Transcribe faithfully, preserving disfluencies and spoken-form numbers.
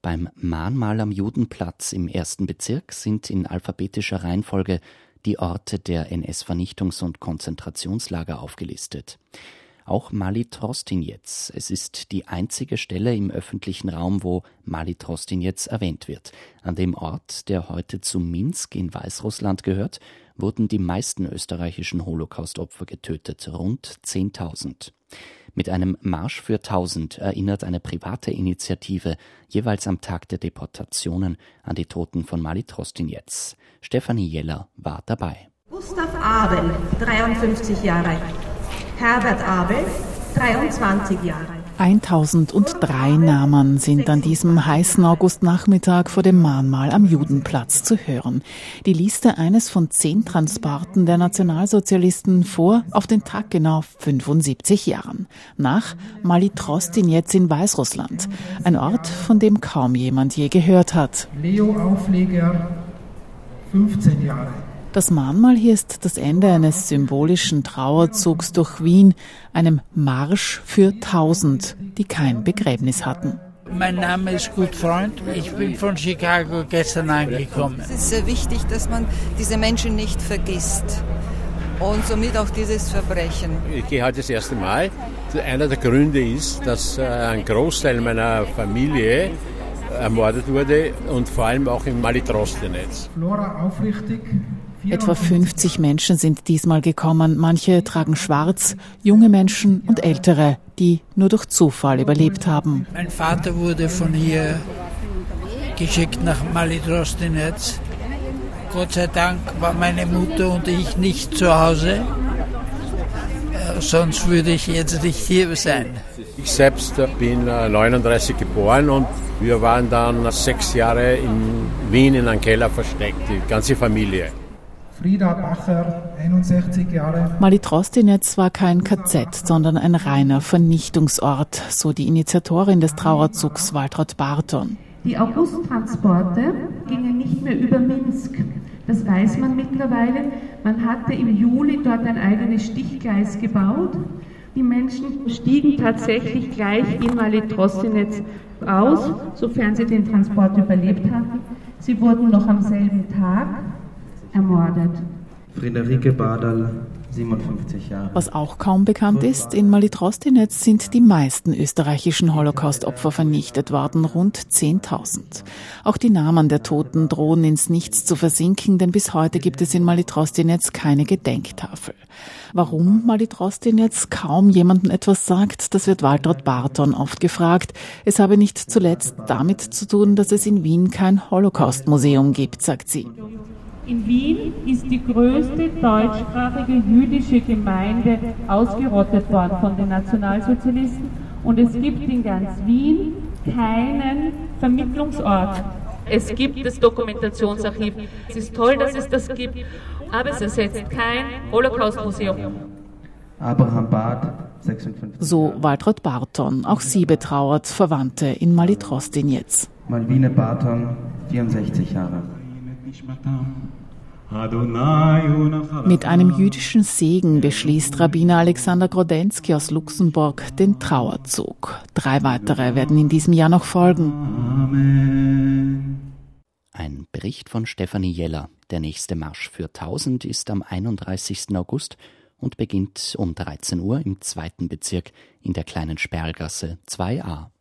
Beim Mahnmal am Judenplatz im ersten Bezirk sind in alphabetischer Reihenfolge die Orte der N S-Vernichtungs- und Konzentrationslager aufgelistet. Auch Mali Trostinec. Es ist die einzige Stelle im öffentlichen Raum, wo Mali Trostinec erwähnt wird. An dem Ort, der heute zu Minsk in Weißrussland gehört, wurden die meisten österreichischen Holocaust-Opfer getötet, rund zehntausend. Mit einem Marsch für tausend erinnert eine private Initiative jeweils am Tag der Deportationen an die Toten von Mali Trostinec. Stefanie Jeller war dabei. Gustav Abel, dreiundfünfzig Jahre. Herbert Abel, dreiundzwanzig Jahre. eintausenddrei Namen sind an diesem heißen Augustnachmittag vor dem Mahnmal am Judenplatz zu hören. Die Liste eines von zehn Transporten der Nationalsozialisten vor auf den Tag genau fünfundsiebzig Jahren. Nach Mali Trostinec in Weißrussland. Ein Ort, von dem kaum jemand je gehört hat. Leo Aufleger, fünfzehn Jahre. Das Mahnmal hier ist das Ende eines symbolischen Trauerzugs durch Wien, einem Marsch für tausend, die kein Begräbnis hatten. Mein Name ist Gutfreund, ich bin von Chicago gestern angekommen. Es ist sehr wichtig, dass man diese Menschen nicht vergisst und somit auch dieses Verbrechen. Ich gehe heute das erste Mal. Einer der Gründe ist, dass ein Großteil meiner Familie ermordet wurde und vor allem auch in Mali Trostinec. Flora aufrichtig. Etwa fünfzig Menschen sind diesmal gekommen. Manche tragen schwarz, junge Menschen und ältere, die nur durch Zufall überlebt haben. Mein Vater wurde von hier geschickt nach Mali Trostinec. Gott sei Dank war meine Mutter und ich nicht zu Hause. Äh, sonst würde ich jetzt nicht hier sein. Ich selbst bin neununddreißig geboren und wir waren dann sechs Jahre in Wien in einem Keller versteckt, die ganze Familie. Frieda Bacher, einundsechzig Jahre. Mali Trostinec war kein K Z, sondern ein reiner Vernichtungsort, so die Initiatorin des Trauerzugs Waltraud Barton. Die Augusttransporte gingen nicht mehr über Minsk. Das weiß man mittlerweile. Man hatte im Juli dort ein eigenes Stichgleis gebaut. Die Menschen stiegen tatsächlich gleich in Mali Trostinec aus, sofern sie den Transport überlebt hatten. Sie wurden noch am selben Tag ermordet. Friederike Badal, siebenundfünfzig Jahre. Was auch kaum bekannt ist, in Mali Trostinec sind die meisten österreichischen Holocaust-Opfer vernichtet worden, rund zehntausend. Auch die Namen der Toten drohen ins Nichts zu versinken, denn bis heute gibt es in Mali Trostinec keine Gedenktafel. Warum Mali Trostinec kaum jemandem etwas sagt, das wird Waltraud Barton oft gefragt. Es habe nicht zuletzt damit zu tun, dass es in Wien kein Holocaust-Museum gibt, sagt sie. In Wien ist die größte deutschsprachige jüdische Gemeinde ausgerottet worden von den Nationalsozialisten und es gibt in ganz Wien keinen Vermittlungsort. Es gibt das Dokumentationsarchiv. Es ist toll, dass es das gibt, aber es ersetzt kein Holocaust-Museum. Abraham Barth, sechsundfünfzig. So Waltraud Barton. Auch sie betrauert Verwandte in Mali Trostinec. Malvine Barton, vierundsechzig Jahre. Mit einem jüdischen Segen beschließt Rabbiner Alexander Grodensky aus Luxemburg den Trauerzug. Drei weitere werden in diesem Jahr noch folgen. Ein Bericht von Stefanie Jeller. Der nächste Marsch für tausend ist am einunddreißigsten August und beginnt um dreizehn Uhr im zweiten Bezirk in der kleinen Sperlgasse zwei a.